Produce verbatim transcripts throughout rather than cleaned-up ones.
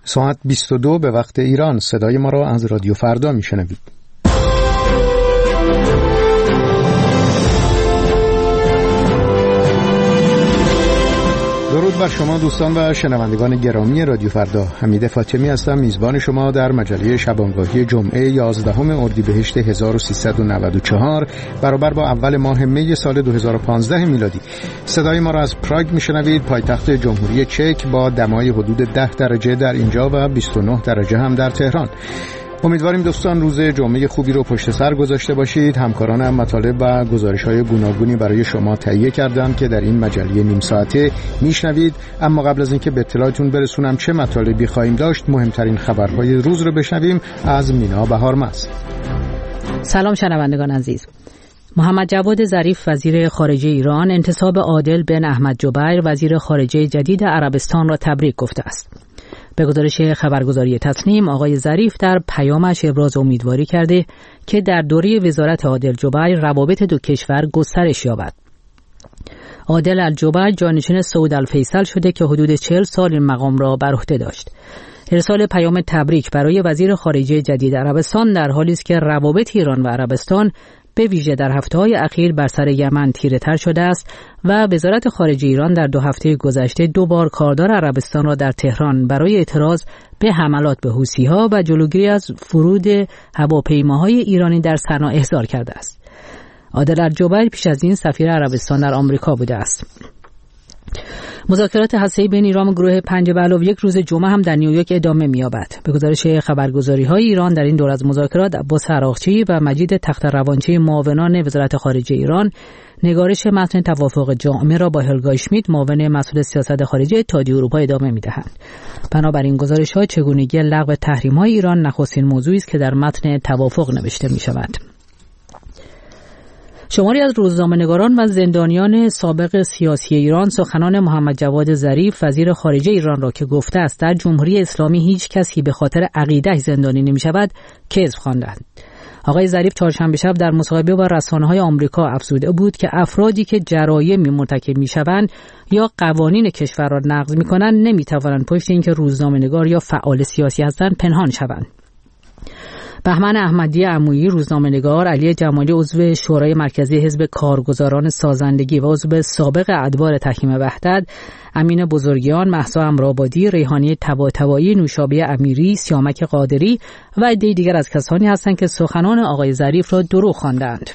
ساعت بیست و دو به وقت ایران. صدای ما را از رادیو فردا میشنوید. درود بر شما دوستان و شنوندگان گرامی رادیو فردا. حمید فاطمی هستم، میزبان شما در مجله شبانگاهی جمعه یازدهم اردیبهشت هزار و سیصد و نود و چهار برابر با اول ماه می سال دو هزار و پانزده میلادی. صدای ما را از پراگ میشنوید، پایتخت جمهوری چک، با دمای حدود ده درجه در اینجا و بیست و نه درجه هم در تهران. امیدواریم دوستان روز جمعه خوبی رو پشت سر گذاشته باشید. همکارانم مطالب و گزارش‌های گوناگونی برای شما تهیه کردم که در این مجله نیم ساعته میشنوید. اما قبل از اینکه به اطلاعتون برسونم چه مطالبی خواهیم داشت، مهمترین خبرهای روز رو بشنویم از مینا بهارمست. سلام شنوندگان عزیز. محمد جواد ظریف وزیر خارجه ایران انتصاب عادل بن احمد جبیر وزیر خارجه جدید عربستان را تبریک گفته است. به گزارش خبرگزاری تصنیم، آقای ظریف در پیامش ابراز امیدواری کرده که در دوره وزارت عادل جبیر روابط دو کشور گسترش یابد. عادل الجبیر جانشین سعود الفیصل شده که حدود چهل سال این مقام را بر عهده داشت. ارسال پیام تبریک برای وزیر خارجه جدید عربستان در حالی است که روابط ایران و عربستان به ویژه در هفته‌های اخیر بر سر یمن تیره‌تر شده است و وزارت خارجه ایران در دو هفته گذشته دو بار کاردار عربستان را در تهران برای اعتراض به حملات به حوثی‌ها و جلوگیری از فرود هواپیماهای ایرانی در صنعا احضار کرده است. عادل الجبیر پیش از این سفیر عربستان در آمریکا بوده است. مذاکرات هسته‌ای بین ایران و گروه پنج به علاوه یک روز جمعه هم در نیویورک ادامه می‌یابد. به گزارش خبرگزاری‌های ایران در این دور از مذاکرات، عباس عراقچی و مجید تخت‌روانچی معاونان وزارت خارجه ایران نگارش متن توافق جامع را با هلگا اشمیت معاون مسئول سیاست خارجی اتحادیه اروپا ادامه می‌دهند. بنابراین گزارش‌ها چگونگی لغو تحریم‌های ایران نخستین موضوعی است که در متن توافق نوشته می‌شود. شماری از روزنامه‌نگاران و زندانیان سابق سیاسی ایران سخنان محمد جواد ظریف وزیر خارجه ایران را که گفته است در جمهوری اسلامی هیچ کسی به خاطر عقیده‌اش زندانی نمی‌شود کذب خواندند. آقای ظریف چهارشنبه شب در مصاحبه با رسانه‌های آمریکا افزوده بود که افرادی که جرایمی مرتکب می‌شوند یا قوانین کشور را نقض می‌کنند نمی‌توانند پشت اینکه روزنامه‌نگار یا فعال سیاسی هستند پنهان شوند. بهمن احمدی عمویی روزنامه‌نگار، علی جمالی عضو شورای مرکزی حزب کارگزاران سازندگی و عضو سابق ادوار تحکیم وحدت، امین بزرگیان، مهسا امرآبادی، ریحانی طباطبایی، نوشابه امیری، سیامک قادری و عده‌ای دیگر از کسانی هستند که سخنان آقای ظریف را دروغ خواندند.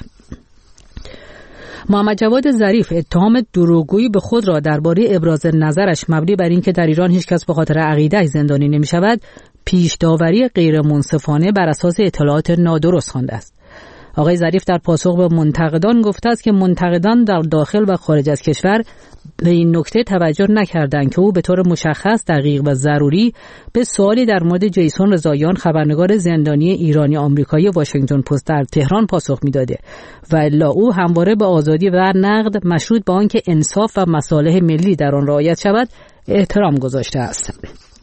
محمد جواد ظریف اتهام دروغگویی به خود را درباره ابراز نظرش مبنی بر اینکه در ایران هیچ کس به خاطر عقیده‌اش زندانی نمی‌شود پیش داوری غیر منصفانه بر اساس اطلاعات نادرست خوانده است. آقای ظریف در پاسخ به منتقدان گفته است که منتقدان در داخل و خارج از کشور به این نکته توجه نکردند که او به طور مشخص، دقیق و ضروری به سوالی در مورد جیسون رضاییان خبرنگار زندانی ایرانی آمریکایی واشنگتن پست در تهران پاسخ میداده و الا او همواره به آزادی و نقد مشروط به آنکه انصاف و مصالح ملی در آن رعایت شود احترام گذاشته است.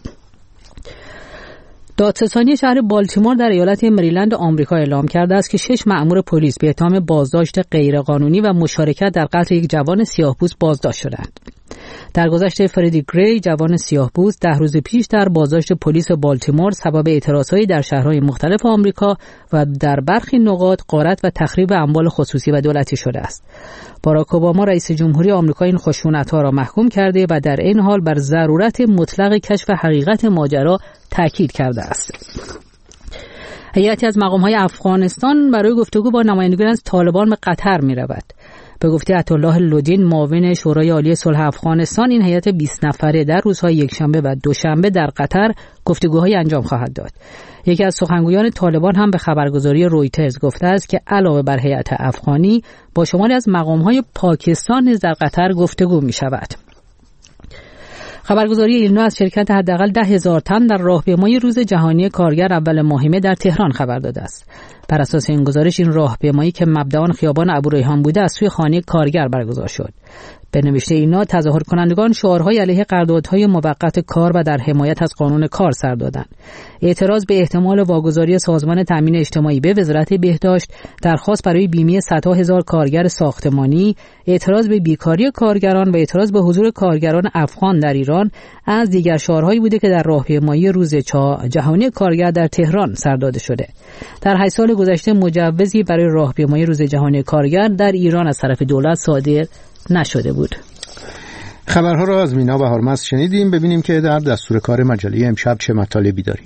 دادستانی شهر بالتیمور در ایالت مریلند آمریکا اعلام کرده است که شش مأمور پلیس به اتهام بازداشت غیرقانونی و مشارکت در قتل یک جوان سیاه‌پوست بازداشت شدند. در گذشته فردی گری جوان سیاه‌پوست ده روز پیش در بازداشت پلیس بالتیمور سبب اعتراضهایی در شهرهای مختلف آمریکا و در برخی نقاط غارت و تخریب اموال خصوصی و دولتی شده است. باراک اوباما رئیس جمهوری آمریکا این خشونت‌ها را محکوم کرده و در این حال بر ضرورت مطلق کشف حقیقت ماجرا تاکید کرده است. هیئتی از مقام‌های افغانستان برای گفتگو با نمایندگان از طالبان به قطر می‌رود. به گفته عطاالله لودین معاون شورای عالی صلح افغانستان، این هیئت بیست نفره در روزهای یکشنبه و دوشنبه در قطر گفتگوهای انجام خواهد داد. یکی از سخنگویان طالبان هم به خبرگزاری رویترز گفته است که علاوه بر هیئت افغانی با شماری از مقام‌های پاکستان نیز در قطر گفتگو می‌شود. خبرگزاری ایلنا از شرکت حداقل ده هزار تن در راهپیمایی روز جهانی کارگر اول ماه مه در تهران خبر داده است. بر اساس این گزارش این راهپیمایی که مبدأ آن خیابان ابوریحان بوده از سوی خانه کارگر برگزار شد. به نوشته اینا تظاهر کنندگان شعارهای علیه قراردادهای موقت کار و در حمایت از قانون کار سر دادند. اعتراض به احتمال واگذاری سازمان تامین اجتماعی به وزارت بهداشت، درخواست برای بیمه صدها هزار کارگر ساختمانی، اعتراض به بیکاری کارگران و اعتراض به حضور کارگران افغان در ایران از دیگر شعارهایی بوده که در راهپیمایی روز جهانی کارگر در تهران سر داده شده. در هشت سال گذشته مجوزی برای راهپیمایی روز جهانی کارگر در ایران از طرف دولت صادر نشده بود. خبرها را از مینا و هرمز شنیدیم. ببینیم که در دستور کار مجله امشب چه مطالبی داریم.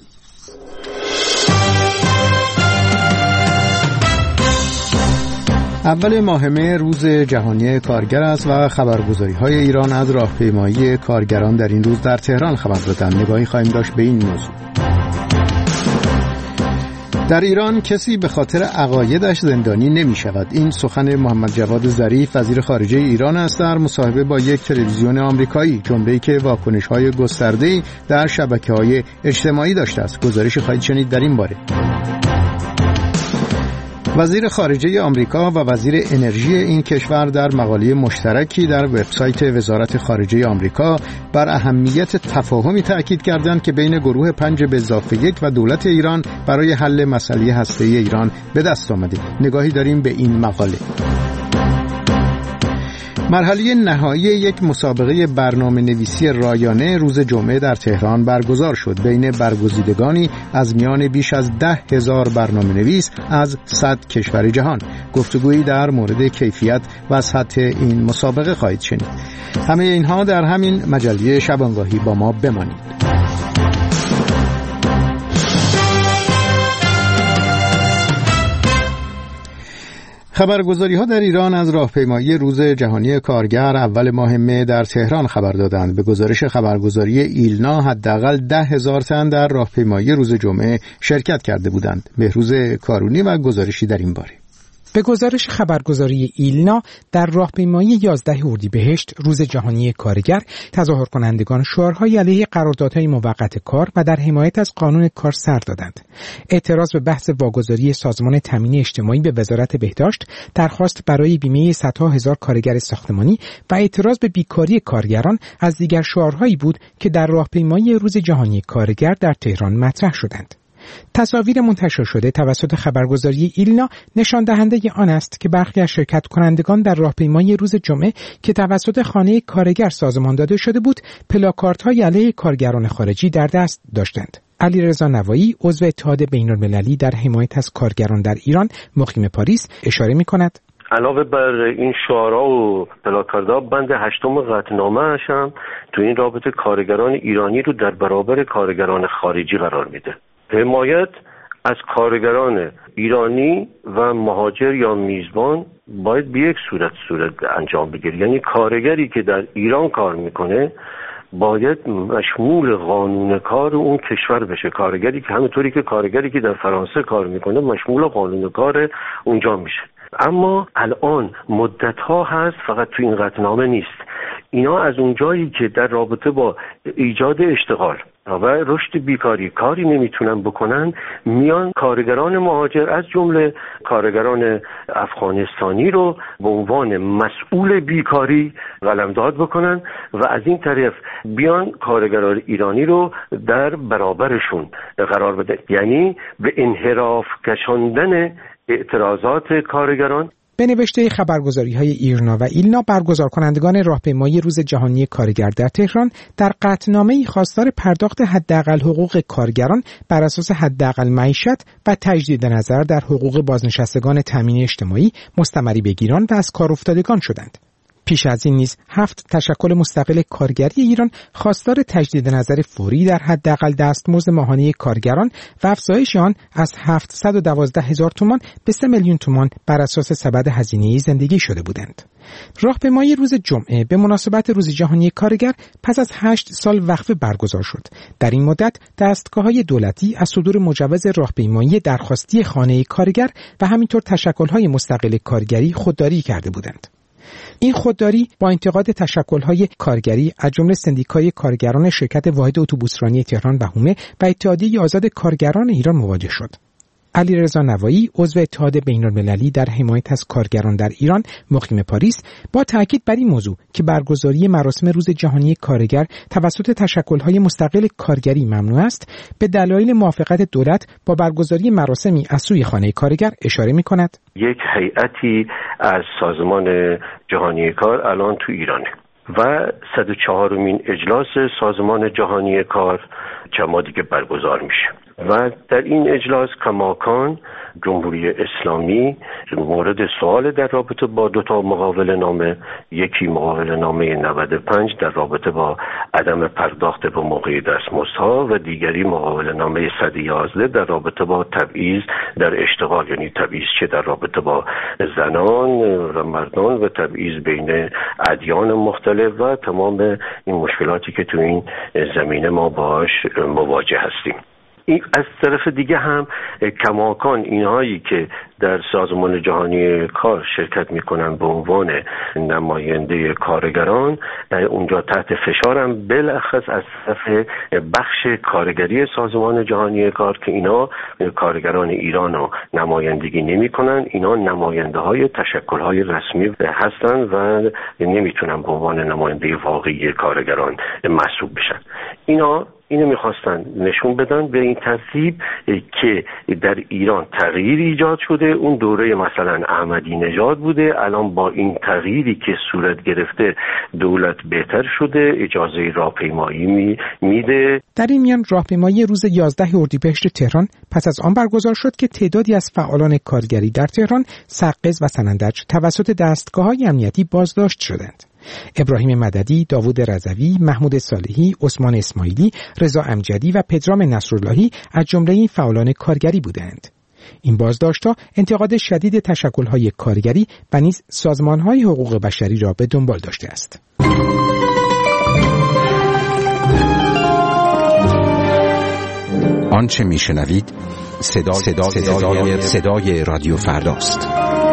اول ماه مه روز جهانی کارگر است و خبرگزاری‌های ایران از راهپیمایی کارگران در این روز در تهران خبر دادند. نگاهی خواهیم داشت به این موضوع. در ایران کسی به خاطر عقایدش زندانی نمی شود. این سخن محمد جواد ظریف وزیر خارجه ایران است در مصاحبه با یک تلویزیون آمریکایی، جمله‌ای که واکنش‌های گسترده‌ای در شبکه‌های اجتماعی داشته است. گزارش خواهید شنید در این باره. وزیر خارجه آمریکا و وزیر انرژی این کشور در مقاله مشترکی در وبسایت وزارت خارجه آمریکا بر اهمیت تفاهمی تأکید کردند که بین گروه پنج به اضافه یک و دولت ایران برای حل مسئله هسته‌ای ایران به دست آمده. نگاهی داریم به این مقاله. مرحله نهایی یک مسابقه برنامه نویسی رایانه روز جمعه در تهران برگزار شد. بین برگزیدگانی از میان بیش از ده هزار برنامه نویس از صد کشور جهان. گفتگویی در مورد کیفیت و سطح این مسابقه خواهید شنید. همه اینها در همین مجله شبانگاهی. با ما بمانید. خبرگزاری‌ها در ایران از راهپیمایی روز جهانی کارگر اول ماه مه در تهران خبر دادند. به گزارش خبرگزاری ایلنا حداقل ده هزار تن در راهپیمایی روز جمعه شرکت کرده بودند. بهروز کارونی و گزارشی در این باره. به گزارش خبرگزاری ایلنا در راهپیمایی یازده اردیبهشت روز جهانی کارگر، تظاهر کنندگان شعارهای علیه قراردادهای موقت کار و در حمایت از قانون کار سر دادند. اعتراض به بحث واگذاری سازمان تامین اجتماعی به وزارت بهداشت، درخواست برای بیمه صدها هزار کارگر ساختمانی و اعتراض به بیکاری کارگران از دیگر شعارهایی بود که در راهپیمایی روز جهانی کارگر در تهران مطرح شدند. تصاویر منتشر شده توسط خبرگزاری ایلنا نشان دهنده آن است که برخی از شرکت کنندگان در راهپیمایی روز جمعه که توسط خانه کارگر سازمان داده شده بود، پلاکاردهای علیه کارگران خارجی در دست داشتند. علیرضا نوایی، عضو اتحاد بین‌المللی در حمایت از کارگران در ایران، مقیم پاریس، اشاره می‌کند: علاوه بر این شعارها و پلاکاردها، بند هشتم قطعنامه هم تو این رابطه کارگران ایرانی رو در برابر کارگران خارجی قرار میده. حمایت از کارگران ایرانی و مهاجر یا میزبان باید به یک صورت صورت انجام بگیره. یعنی کارگری که در ایران کار میکنه باید مشمول قانون کار اون کشور بشه. کارگری که همونطوری که کارگری که در فرانسه کار میکنه مشمول قانون کار اونجا میشه. اما الان مدت‌ها هست فقط تو این قطعنامه نیست. اینا از اونجایی که در رابطه با ایجاد اشتغال و رشد بیکاری کاری نمیتونن بکنن، میان کارگران مهاجر از جمله کارگران افغانستانی رو به عنوان مسئول بیکاری قلمداد بکنن و از این طرف بیان کارگران ایرانی رو در برابرشون قرار بده. یعنی به انحراف کشاندن اعتراضات کارگران. به نوشته خبرگزاری‌های ایرنا و ایلنا، برگزار کنندگان راهپیمایی روز جهانی کارگر در تهران در قطعنامه‌ای خواستار پرداخت حداقل حقوق کارگران بر اساس حداقل معیشت و تجدید نظر در حقوق بازنشستگان تامین اجتماعی، مستمری بگیران و از کار افتادگان شدند. پیش از این نیز هفت تشکل مستقل کارگری ایران خواستار تجدید نظر فوری در حداقل دستمزد ماهانه کارگران و افزایش آن از هفتصد و دوازده هزار تومان به سه میلیون تومان بر اساس سبد هزینه زندگی شده بودند. راهپیمایی روز جمعه به مناسبت روز جهانی کارگر پس از هشت سال وقفه برگزار شد. در این مدت دستگاه‌های دولتی از صدور مجوز راهپیمایی درخواستی خانه کارگر و همینطور تشکل‌های مستقل کارگری خودداری کرده بودند. این خودداری با انتقاد تشکل‌های کارگری از جمله سندیکای کارگران شرکت واحد اتوبوسرانی تهران و هومه و اتحادیه آزاد کارگران ایران مواجه شد. علیرضا نوایی عضو اتحاد بین‌المللی در حمایت از کارگران در ایران مقیم پاریس با تاکید بر این موضوع که برگزاری مراسم روز جهانی کارگر توسط تشکل‌های مستقل کارگری ممنوع است، به دلایل موافقت دولت با برگزاری مراسمی از سوی خانه کارگر اشاره می‌کند. یک هیئتی از سازمان جهانی کار الان تو ایرانه و صد و چهارمین اجلاس سازمان جهانی کار چند ماه دیگه برگزار میشه و در این اجلاس کماکان جمهوری اسلامی مورد سوال در رابطه با دو تا مقابله نامه، یکی مقابله نامه نود و پنج در رابطه با عدم پرداخت به موقع دستمزدها و دیگری مقابله نامه صد و یازده در رابطه با تبعیض در اشتغال، یعنی تبعیض چه در رابطه با زنان و مردان و تبعیض بین ادیان مختلف و تمام این مشکلاتی که تو این زمینه ما باش مواجه هستیم. این از طرف دیگه هم کماکان اینهایی که در سازمان جهانی کار شرکت میکنن به عنوان نماینده کارگران اونجا تحت فشارن، بالاخص از طرف بخش کارگری سازمان جهانی کار که اینا کارگران ایران رو نمایندگی نمیکنن، اینا نماینده های تشکل های رسمی هستن و نمیتونن به عنوان نماینده واقعی کارگران محسوب بشن. اینا اینو میخواستن نشون بدن به این ترتیب که در ایران تغییر ایجاد شده، اون دوره مثلا احمدی نژاد بوده، الان با این تغییری که صورت گرفته دولت بهتر شده، اجازه راهپیمایی می میده. در این میان راهپیمایی روز یازده اردیبهشت تهران پس از آن برگزار شد که تعدادی از فعالان کارگری در تهران، سقز و سنندج توسط دستگاه‌های امنیتی بازداشت شدند. ابراهیم مددی، داوود رضوی، محمود صالحی، عثمان اسماعیلی، رضا امجدی و پدرام نصراللهی از جمله این فعالان کارگری بودند. این بازداشت‌ها انتقاد شدید تشکل‌های کارگری و نیز سازمان‌های حقوق بشری را به دنبال داشته است. آنچه میشنوید صدا صدا صدای صدای رادیو فرداست.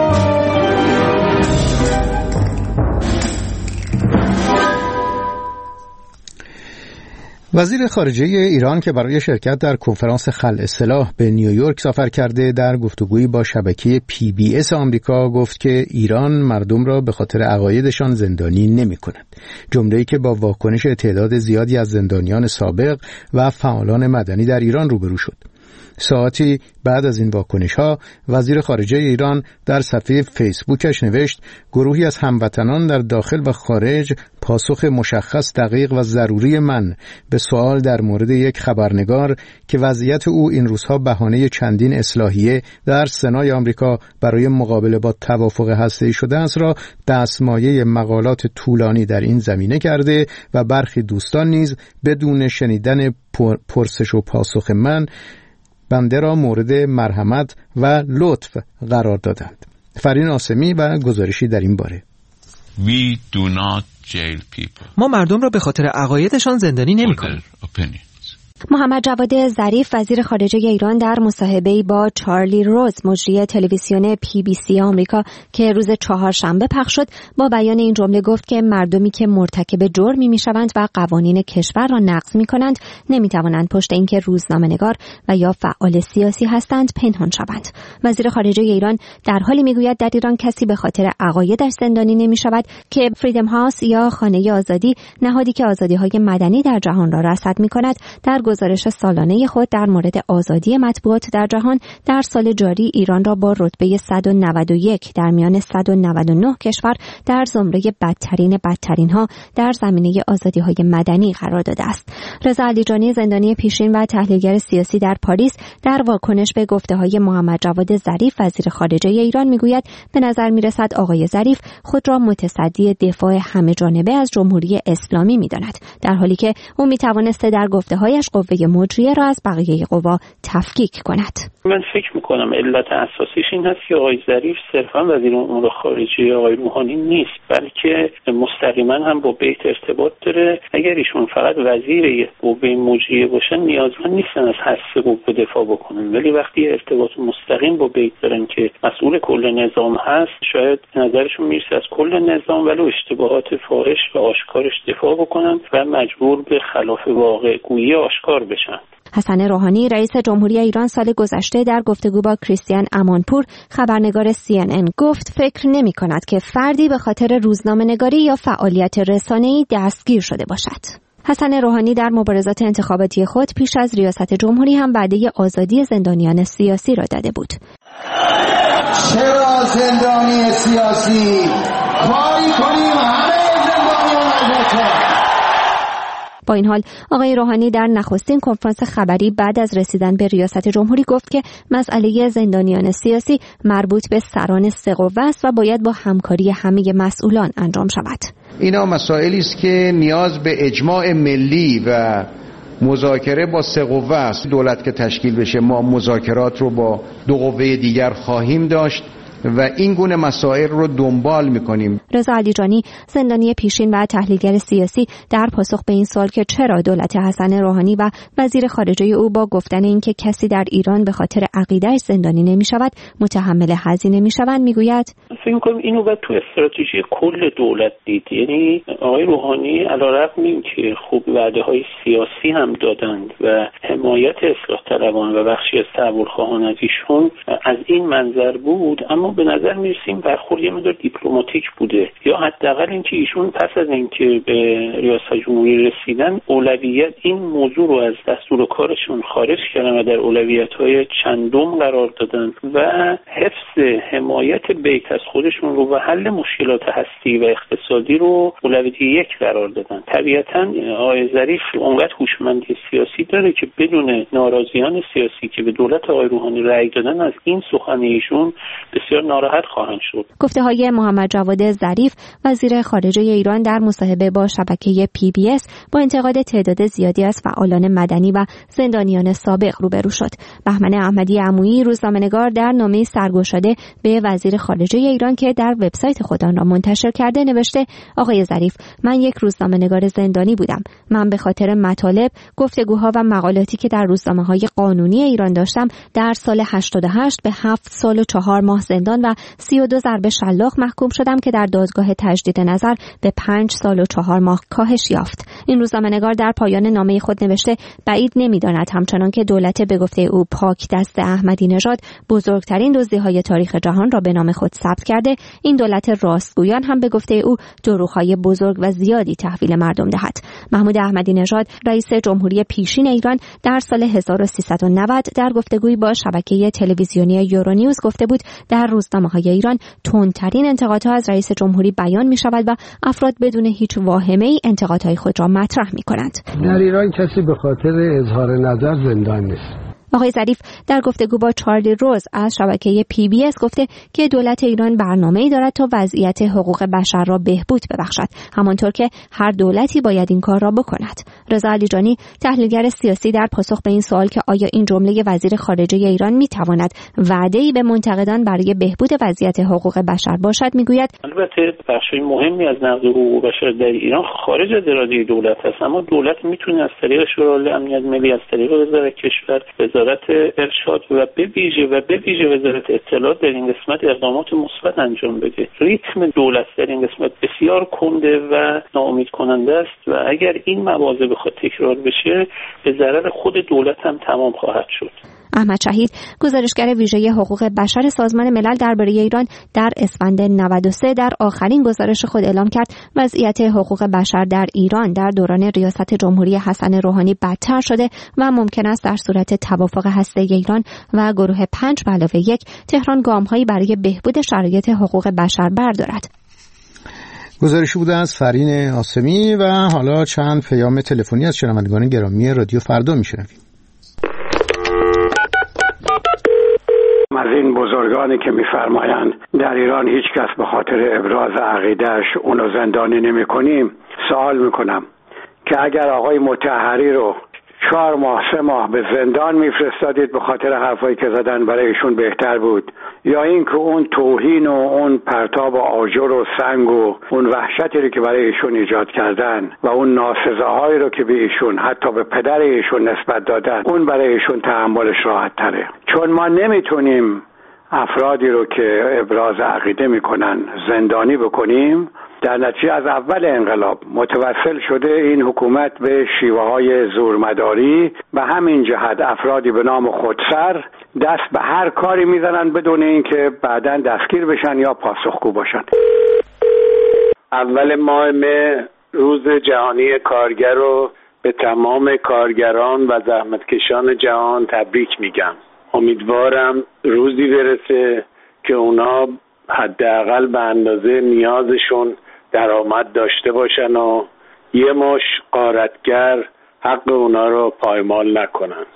وزیر خارجه ایران که برای شرکت در کنفرانس خلع سلاح به نیویورک سفر کرده، در گفتگویی با شبکه پی بی اس آمریکا گفت که ایران مردم را به خاطر عقایدشان زندانی نمی‌کند. جمله‌ای که با واکنش تعداد زیادی از زندانیان سابق و فعالان مدنی در ایران روبرو شد. ساعتی بعد از این واکنش‌ها وزیر خارجه ایران در صفحه فیسبوکش نوشت گروهی از هموطنان در داخل و خارج پاسخ مشخص، دقیق و ضروری من به سوال در مورد یک خبرنگار که وضعیت او این روزها بهانه چندین اصلاحیه در سنای آمریکا برای مقابله با توافق هسته‌ای شده است را دستمایه مقالات طولانی در این زمینه کرده و برخی دوستان نیز بدون شنیدن پرسش و پاسخ من بنده را مورد مرحمت و لطف قرار دادند. فرین آسمی و گزارشی در این باره. We do not jail people. ما مردم را به خاطر عقایدشان زندانی نمی‌کنیم. محمد جواد ظریف وزیر خارجه ایران در مصاحبه‌ای با چارلی روز مجری تلویزیون پی بی سی آمریکا که روز چهارشنبه پخش شد با بیان این جمله گفت که مردمی که مرتکب جرمی میشوند و قوانین کشور را نقض میکنند نمیتوانند پشت اینکه روزنامه‌نگار و یا فعال سیاسی هستند پنهان شوند. وزیر خارجه ایران در حالی میگوید در ایران کسی به خاطر عقایدش زندانی نمیشود که فریدم هاوس یا خانه آزادی، نهادی که آزادی‌های مدنی در جهان را رصد میکند، در گزارش سالانه خود در مورد آزادی مطبوعات در جهان در سال جاری ایران را با رتبه صد و نود و یک در میان صد و نود و نه کشور در زمره بدترین بدترین ها در زمینه آزادی های مدنی قرار داده است. رضا علیجانی زندانی پیشین و تحلیلگر سیاسی در پاریس در واکنش به گفته های محمد جواد ظریف وزیر خارجه ایران میگوید به نظر میرسد آقای ظریف خود را متصدی دفاع همه جانبه از جمهوری اسلامی میداند، در حالی که او میتوانسته در گفته هایش قوه مجریه را از بقیه قوا تفکیک کند. من فکر میکنم علت اساسیش این هست که آقای ظریف صرفا وزیر امور خارجه آقای روحانی نیست، بلکه مستقیما هم با بیت ارتباط داره. اگر ایشون فقط وزیر قوه مجریه باشن نیازمند نیستن از هسته قوه دفاع بکنن، ولی وقتی ارتباط مستقیم با بیت دارن که مسئول کل نظام هست، شاید نظرشون میرسه از کل نظام ولی اشتباهات فاحش و آشکارش دفاع بکنن و مجبور به خلاف واقع گویی آشکار بشن. حسن روحانی رئیس جمهوری ایران سال گذشته در گفتگو با کریستیان امانپور خبرنگار سی ان ان گفت فکر نمی کند که فردی به خاطر روزنامه‌نگاری یا فعالیت رسانه‌ای دستگیر شده باشد. حسن روحانی در مبارزات انتخاباتی خود پیش از ریاست جمهوری هم وعده آزادی زندانیان سیاسی را داده بود. چرا زندانی سیاسی؟ کاری کنیم همه زندانیان آزاد. با این حال آقای روحانی در نخستین کنفرانس خبری بعد از رسیدن به ریاست جمهوری گفت که مسئله زندانیان سیاسی مربوط به سران سه قوه است و باید با همکاری همه مسئولان انجام شود. اینا مسائلی است که نیاز به اجماع ملی و مذاکره با سه قوه است. دولت که تشکیل بشه ما مذاکرات رو با دو قوه دیگر خواهیم داشت و این گونه مسائل رو دنبال می‌کنیم. رضا علیجانی زندانی پیشین و تحلیلگر سیاسی در پاسخ به این سوال که چرا دولت حسن روحانی و وزیر خارجه او با گفتن اینکه کسی در ایران به خاطر عقیده‌اش زندانی نمی‌شود متحمل هزینه می‌شوند میگوید فکر می‌کنم اینو باید تو استراتژی کل دولت دید. یعنی آقای روحانی علیرغم اینکه خوب وعده‌های سیاسی هم دادند و حمایت اصلاح طلبان و بخشی از تحولخواهان از ایشون از این منظر بود، اما به نظر میرسیم برخورد یه مقدار دیپلماتیک بوده، یا حداقل اینکه ایشون پس از اینکه به ریاست جمهوری رسیدن اولویت این موضوع رو از دستور کارشون خارج کردن و در اولویت‌های چندم قرار دادن و حفظ حمایت بیت از خودشون رو و حل مشکلات هستی و اقتصادی رو اولویت یک قرار دادن. طبیعتاً آقای ظریف اونقدر هوشمندی سیاسی داره که بدون ناراضیان سیاسی که به دولت آقای روحانی رأی دادن از این سخن ایشون بسیار ناراحت خواهند شد. گفته‌های محمد جواد ظریف وزیر خارجه ایران در مصاحبه با شبکه پی بی اس با انتقاد تعداد زیادی از فعالان مدنی و زندانیان سابق روبرو شد. بهمن احمدی عمویی روزنامه‌نگار در نامه سرگشاده به وزیر خارجه ایران که در وبسایت خود آن را منتشر کرده نوشته: آقای ظریف، من یک روزنامه‌نگار زندانی بودم. من به خاطر مطالب، گفتگوها و مقالاتی که در روزنامه‌های قانونی ایران داشتم در سال هشتاد و هشت به هفت سال و چهار ماه زندان و سی و دو ضربه شلاق محکوم شدم که در دادگاه تجدید نظر به پنج سال و چهار ماه کاهش یافت. این روزنامه‌نگار در پایان نامه خود نوشته: بعید نمی‌داند همچنان که دولت به گفته او پاک دست احمدی نژاد بزرگترین دزدی‌های تاریخ جهان را به نام خود ثبت کرده، این دولت راستگویان هم به گفته او دروغ‌های بزرگ و زیادی تحویل مردم دهد. محمود احمدی نژاد رئیس جمهوری پیشین ایران در سال هزار و سیصد و نود در گفتگویی با شبکه تلویزیونی یورونیوز گفته بود در روزنامه‌های ایران تندترین انتقادها از رئیس جمهوری بیان می‌شود و افراد بدون هیچ واهمه‌ای انتقادهای خود را مطرح می‌کنند. در ایران کسی به خاطر اظهار نظر زندان نیست. آقای ظریف در گفتگو با چارلی روز از شبکه پی بی اس گفته که دولت ایران برنامه‌ای دارد تا وضعیت حقوق بشر را بهبود ببخشد، همانطور که هر دولتی باید این کار را بکند. رضا علیجانی تحلیلگر سیاسی در پاسخ به این سوال که آیا این جمله وزیر خارجه ایران می‌تواند وعده‌ای به منتقدان برای بهبود وضعیت حقوق بشر باشد میگوید: البته بخشی مهمی از نقض حقوق بشر در ایران خارج از اراده دولت است، اما دولت میتونه از طریق شورای امنیت ملی، از طریق وزارت کشور، وزارت ارشاد و به ویژه و به ویژه وزارت اطلاعات در این قسمت اقدامات مثبت انجام بده. ریتم دولت در این قسمت بسیار کنده و ناامید کننده است و اگر این مواضع بخواد تکرار بشه به ضرر خود دولت هم تمام خواهد شد. احمد شهید گزارشگر ویژه حقوق بشر سازمان ملل درباره ایران در اسفند نود و سه در آخرین گزارش خود اعلام کرد وضعیت حقوق بشر در ایران در دوران ریاست جمهوری حسن روحانی بدتر شده و ممکن است در صورت توافق هسته‌ای ایران و گروه پنج به علاوه یک تهران گام‌هایی برای بهبود شرایط حقوق بشر بردارد. گزارشی بوده از فرین عاصمی و حالا چند پیام تلفنی از شنوندگان گرامی رادیو فردا میشنویم. از این بزرگانی که میفرمایند در ایران هیچ کس به خاطر ابراز عقیدهش اونو زندانی نمی کنیم سوال میکنم که اگر آقای مطهری رو چهار ماه سه ماه به زندان میفرستادید به خاطر حرفایی که زدن برای ایشون بهتر بود، یا این که اون توهین و اون پرتاب آجر و سنگ و اون وحشتی رو که برای ایشون ایجاد کردن و اون ناسزاهایی رو که به ایشون حتی به پدر ایشون نسبت دادن اون برای ایشون تحملش راحت تره. چون ما نمیتونیم افرادی رو که ابراز عقیده میکنن زندانی بکنیم در نتیجه از اول انقلاب متوسل شده این حکومت به شیوه های زورمداری و همین جهت افرادی به نام خودسر دست به هر کاری میزنن بدون اینکه بعداً دستگیر بشن یا پاسخگو باشن. اول ماه مه روز جهانی کارگر رو به تمام کارگران و زحمتکشان جهان تبریک میگم. امیدوارم روزی برسه که اونا حداقل به اندازه نیازشون درآمد داشته باشن و یه مش غارتگر حق اونا رو پایمال نکنن.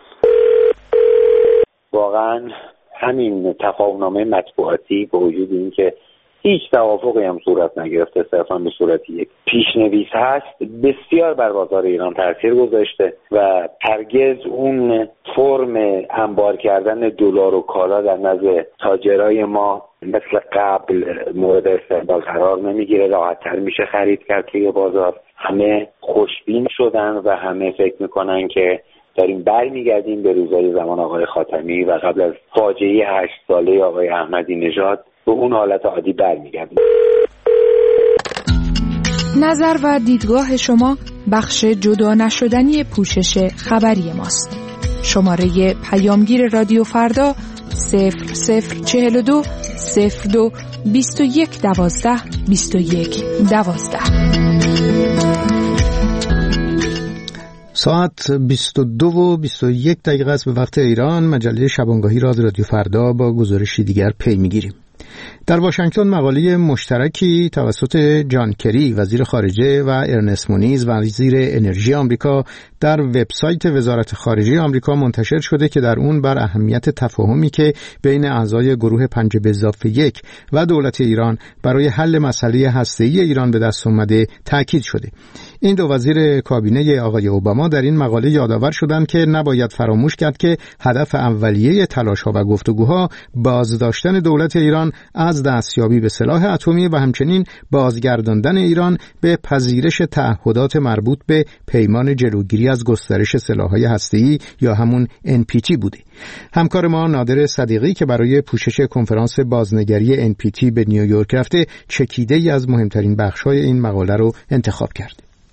واقعا همین تفاهم‌نامه مطبوعاتی با وجود این که هیچ توافقی هم صورت نگرفته، صرفا به صورت یک پیشنویس هست، بسیار بر بازار ایران تاثیر گذاشته و هرگز اون فرم انبار کردن دلار و کالا در نزد تاجرای ما مثل قبل مورد استقبال قرار نمیگیره. راحت‌تر میشه خرید کرد توی بازار. همه خوشبین شدن و همه فکر میکنن که داریم برمیگردیم به روزهای زمان آقای خاتمی و قبل از فاجعه هشت ساله آقای احمدی نژاد به اون حالت عادی برمیگردیم. نظر و دیدگاه شما بخش جدا نشدنی پوشش خبری ماست. شماره پیامگیر رادیو فردا صفر صفر چهل و دو صفر دو بیست و یک دوازده بیست و یک دوازده. ساعت بیست و دو و بیست و یک دقیقه است به وقت ایران. مجله شبانگاهی را از رادیو فردا با گزارشی دیگر پی میگیریم. در واشنگتن مقاله مشترکی توسط جان کری وزیر خارجه و ارنست مونیز وزیر انرژی آمریکا در وبسایت وزارت خارجه آمریکا منتشر شده که در اون بر اهمیت تفاهمی که بین اعضای گروه پنج به اضافه یک و دولت ایران برای حل مسئله هسته‌ای ایران به دست اومده تاکید شده. این دو وزیر کابینه آقای اوباما در این مقاله یادآور شدند که نباید فراموش کرد که هدف اولیه تلاش‌ها و گفتگوها بازداشتن دولت ایران از دستیابی به سلاح اتمی و همچنین بازگرداندن ایران به پذیرش تعهدات مربوط به پیمان جلوگیری از گسترش سلاح‌های هسته‌ای یا همون ان پی تی بوده. همکار ما نادر صدیقی که برای پوشش کنفرانس بازنگری ان پی تی به نیویورک رفته چکیده‌ای از مهمترین بخش‌های این مقاله رو انتخاب کرد.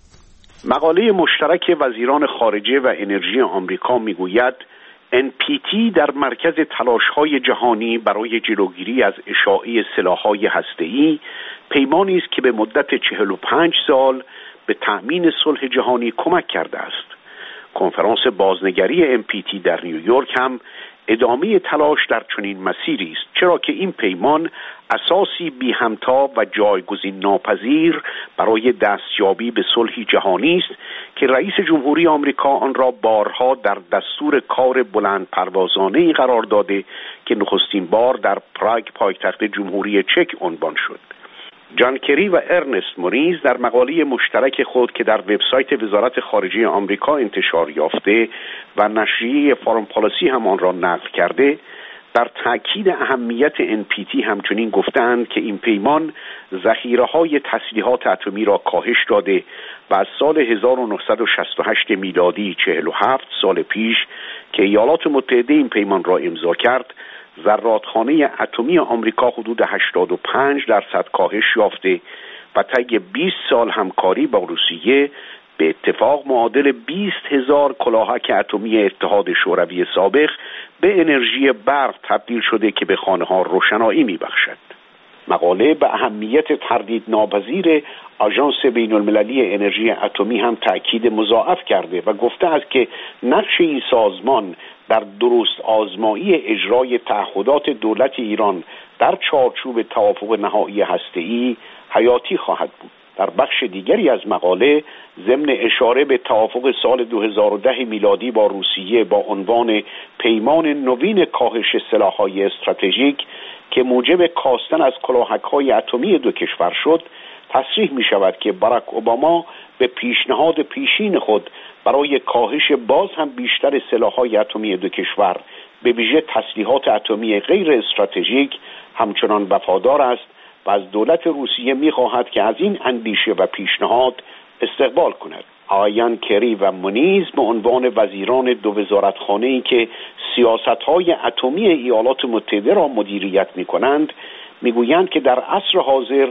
مقاله مشترک وزیران خارجه و انرژی آمریکا میگوید ان پی تی در مرکز تلاش‌های جهانی برای جلوگیری از اشاعه سلاح‌های هسته‌ای پیمانی است که به مدت چهل و پنج سال به تأمین صلح جهانی کمک کرده است. کنفرانس بازنگری ان پی تی در نیویورک هم ادامه تلاش در چنین مسیری است، چرا که این پیمان اساسی بی همتا و جایگزین ناپذیر برای دستیابی به صلحی جهانی است که رئیس جمهوری آمریکا آن را بارها در دستور کار بلند پروازانه‌ای قرار داده که نخستین بار در پراگ پایتخت جمهوری چک عنوان شد. جان کری و ارنست مونیز در مقاله مشترک خود که در وبسایت وزارت خارجه آمریکا انتشار یافته و نشریه فارم پالیسی هم آن را نقل کرده در تأکید اهمیت ان پی تی همچنین گفتند که این پیمان ذخیره‌های تسلیحات اتمی را کاهش داده و از سال هزار و نهصد و شصت و هشت میلادی چهل و هفت سال پیش که ایالات متحده این پیمان را امضا کرد ذراتخانه اتمی آمریکا حدود هشتاد و پنج درصد کاهش یافته و طی بیست سال همکاری با روسیه به اتفاق معادل بیست هزار کلاهک اتمی اتحاد شوروی سابق به انرژی برق تبدیل شده که به خانه‌ها روشنایی می‌بخشد. مقاله به اهمیت تردید ناپذیر آژانس بین‌المللی انرژی اتمی هم تأکید مضاعف کرده و گفته است که نقش این سازمان در درست آزمایی اجرای تعهدات دولت ایران در چارچوب توافق نهایی هسته‌ای حیاتی خواهد بود. در بخش دیگری از مقاله ضمن اشاره به توافق سال دو هزار و ده میلادی با روسیه با عنوان پیمان نوین کاهش سلاح‌های استراتژیک که موجب کاستن از کلاهک‌های اتمی دو کشور شد، تصریح می‌شود که باراک اوباما به پیشنهاد پیشین خود برای کاهش باز هم بیشتر سلاح‌های اتمی دو کشور به ویژه تسلیحات اتمی غیر استراتژیک همچنان وفادار است و از دولت روسیه می‌خواهد که از این اندیشه و پیشنهاد استقبال کند. آقایان کری و مونیز به عنوان وزیران دو وزارتخانه‌ای که سیاست‌های اتمی ایالات متحده را مدیریت می‌کنند می‌گویند که در عصر حاضر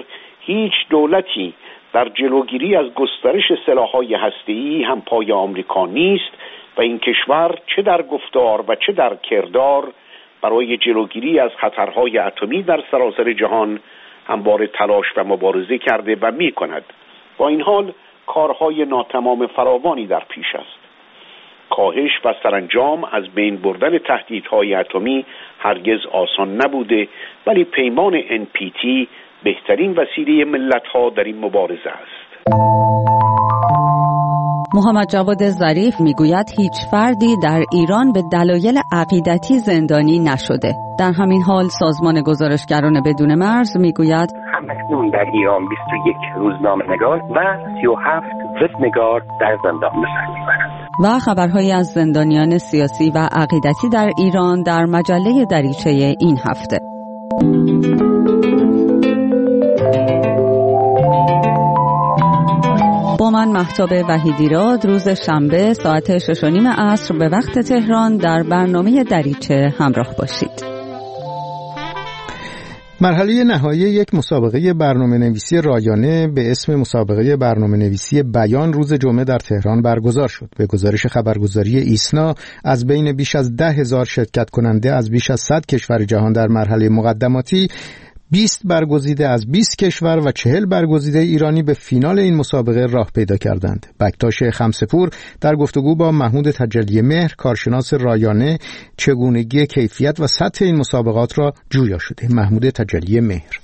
هیچ دولتی در جلوگیری از گسترش سلاح‌های هسته‌ای هم پای آمریکا نیست و این کشور چه در گفتار و چه در کردار برای جلوگیری از خطرهای اتمی در سراسر جهان همواره تلاش و مبارزه کرده و می‌کند. با این حال کارهای ناتمام فراوانی در پیش است. کاهش و سرانجام از بین بردن تهدیدهای اتمی هرگز آسان نبوده، ولی پیمان ان پی تی بهترین وسیله ملت‌ها در این مبارزه است. محمد جواد ظریف میگوید هیچ فردی در ایران به دلایل عقیدتی زندانی نشده. در همین حال سازمان گزارشگران بدون مرز میگوید همکنون در ایران بیست و یک روزنامه‌نگار و سی و هفت وبنگار در زندان به سر میبرند. و خبرهایی از زندانیان سیاسی و عقیدتی در ایران در مجله دریچه این هفته. با من مهتاب وحیدیراد روز شنبه ساعت شش و نیم عصر به وقت تهران در برنامه دریچه همراه باشید. مرحله نهایی یک مسابقه برنامه نویسی رایانه به اسم مسابقه برنامه نویسی بیان روز جمعه در تهران برگزار شد. به گزارش خبرگزاری ایسنا از بین بیش از ده هزار شرکت کننده از بیش از صد کشور جهان در مرحله مقدماتی بیست برگزیده از بیست کشور و چهل برگزیده ایرانی به فینال این مسابقه راه پیدا کردند. بکتاش خمسه‌پور در گفتگو با محمود تجلی مهر کارشناس رایانه چگونگی کیفیت و سطح این مسابقات را جویا شده. محمود تجلی مهر: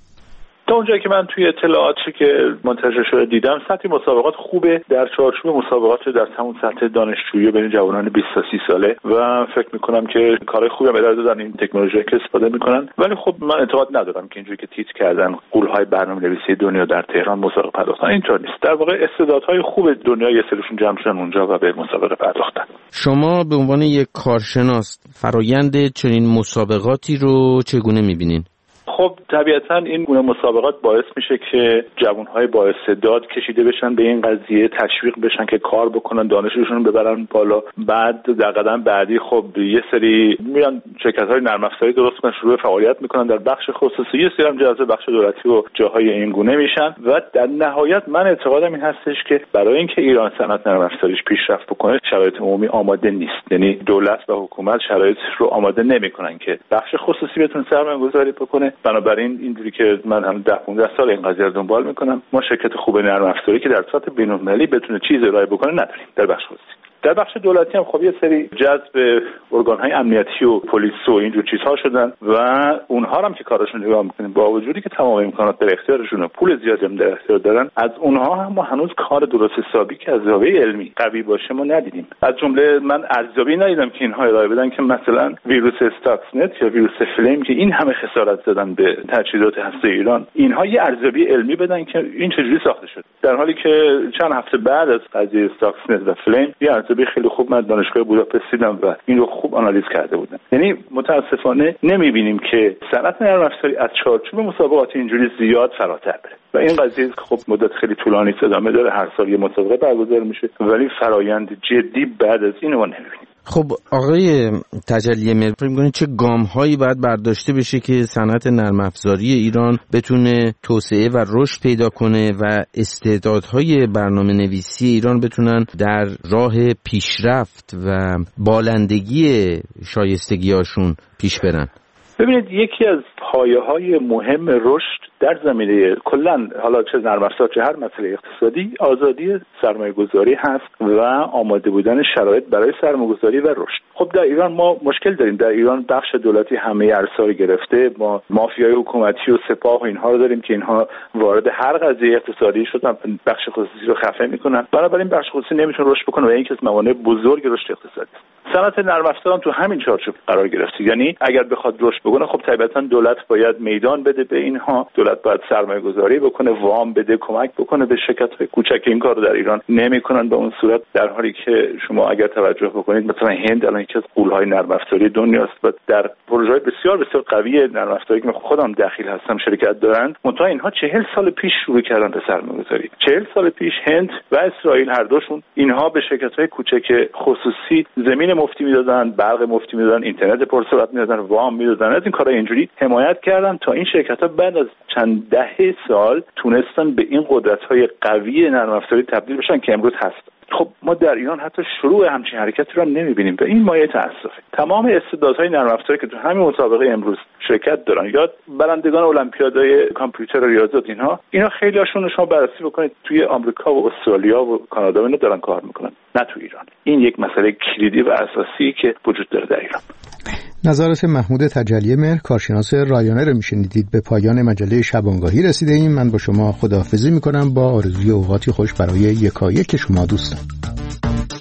تا اونجایی که من توی اطلاعاتی که منتشر شده دیدم سطح مسابقات خوبه، در چارچوب مسابقات در همون سطح دانشجویی بین جوانان بیست تا سی ساله و فکر میکنم که کارهای خوبی هم ارائه دادن این تکنولوژی که استفاده میکنن. ولی خب من اعتقاد ندارم که اینجوری که تیتر کردن غول‌های برنامه‌نویسی دنیا در تهران مسابقه پرداختن، اینطور نیست. در واقع استعدادهای خوب دنیا یه سریشون جمع شدن اونجا و به مسابقه پرداختن. شما به عنوان یک کارشناس فرآیند چنین مسابقاتی رو چگونه می‌بینین؟ خب طبیعتا این گونه مسابقات باعث میشه که جوانهای با استعداد کشیده بشن به این قضیه، تشویق بشن که کار بکنن، دانششون رو ببرن بالا. بعد در قدم بعدی خب یه سری میان شرکت‌های نرم افزاری درست کنن، شروع فعالیت میکنن در بخش خصوصی، یه سری هم جذب بخش دولتی و جاهای این گونه میشن و در نهایت من اعتقادم این هستش که برای اینکه ایران صنعت نرم افزاریش پیشرفت بکنه شرایط عمومی آماده نیست. یعنی دولت و حکومت شرایط رو آماده نمیکنن که بخش خصوصی بتونه سرمایه‌گذاری بکنه. بنابراین اینجوری که من هم ده پانزده سال این قضیه رو دنبال میکنم، ما شرکت خوب نرم افزاری که در سطح بین‌المللی بتونه چیز ارائه بکنه نداریم در بخش خصوصی. در بخش دولتی هم خب یه سری جذب ارگان‌های امنیتی و پلیس و اینجور چیزها شدن و اونها هم که کارشون نگاه میکنیم با وجودی که تمام امکانات در اختیارشون و پول زیادی هم در اختیار دارن، از اونها هم ما هنوز کار درست حسابی که از زاویه علمی قوی باشه ما ندیدیم. از جمله من ارزیابی ندیدم که اینها ارائه بدن که مثلا ویروس استاکسنت یا ویروس فلیم که این همه خسارت زدن به تجهیزات هسته ایران، اینها یه ارزیابی علمی بدن که این چجوری ساخته شد، در حالی که چند هفته بعد از قضیه استاکسنت و فلیم یه ارزیابی خیلی خوب من دانشگاه بوداپست دیدم و این رو خوب آنالیز کرده بودن. یعنی متاسفانه نمیبینیم که صنعت نرم افزاری از چارچوب مسابقات اینجوری زیاد فراتر بره و این قضیه خب مدت خیلی طولانی ادامه داره، هر سال یه مسابقه برگزار میشه ولی فرایند جدی بعد از این ما نمیبینیم. خب آقای تجلی مهر، فکر می‌کنید چه گام‌هایی باید برداشته بشه که صنعت نرم افزاری ایران بتونه توسعه و رشد پیدا کنه و استعدادهای برنامه‌نویسی ایران بتونن در راه پیشرفت و بالندگی شایستگی‌هاشون پیش برن؟ ببینید یکی از پایه‌های مهم رشد در زمینه کلاً حالا چه نرم افزار چه هر مسئله اقتصادی آزادی سرمایه‌گذاری هست و آماده بودن شرایط برای سرمایه‌گذاری و رشد. خب در ایران ما مشکل داریم، در ایران بخش دولتی همه ارسا رو گرفته، ما مافیای حکومتی و سپاه و اینها رو داریم که اینها وارد هر قضیه اقتصادی شدن، بخش خصوصی رو خفه میکنن، بنابراین بخش خصوصی نمیتونه رشد بکنه و این یکی از موانع بزرگ رشد اقتصادی است. صنعت نرم افزار هم تو همین چارچوب قرار گرفته، یعنی اگر بخواد رشد بکنه خب طبیعتا دولت باید میدان بده به اینها، دولت باید سرمایه گذاری بکنه، وام بده، کمک بکنه به شرکت‌های کوچک. این کارو در ایران نمی‌کنن به اون صورت، در حالی که شما اگر توجه بکنید مثلا هند الان یکی از غول‌های نرم افزاری دنیاست و در پروژه‌های بسیار بسیار قوی نرم افزاری که من خودم دخیل هستم شرکت دارن، منتها اینها چهل سال پیش شروع کردن به سرمایه گذاری. چهل سال پیش هند و اسرائیل هر دوشون اینها به شرکت‌های کوچک خصوصی زمین مفتی میدادن، برق مفتی میدادن، اینترنت پرسرعت میدادن، وام میدادن، از این کارا اینجوری حمایت کردن تا این شرکت‌ها بعد از چند دهه سال تونستن به این قدرت‌های قوی نرم افزاری تبدیل بشن که امروز هست. خب ما در ایران حتی شروع همچین حرکتی رو نمی‌بینیم و این مایه تأسفه. تمام استعدادهای نرم افزاری که تو همین مسابقه امروز شرکت دارن یا برندگان المپیادهای کامپیوتر و ریاضیات اینها اینا خیلی هاشون شما بررسی بکنید توی آمریکا و استرالیا و کانادا اینا دارن کار میکنن، نه تو ایران. این یک مسئله کلیدی و اساسی که وجود داره در ایران. نظرات محمود تجلی مهر، کارشناس رایانه رو میشنیدید. به پایان مجله شبانگاهی رسیده ایم. من با شما خداحافظی میکنم با آرزوی اوقاتی خوش برای یکایک شما دوستان.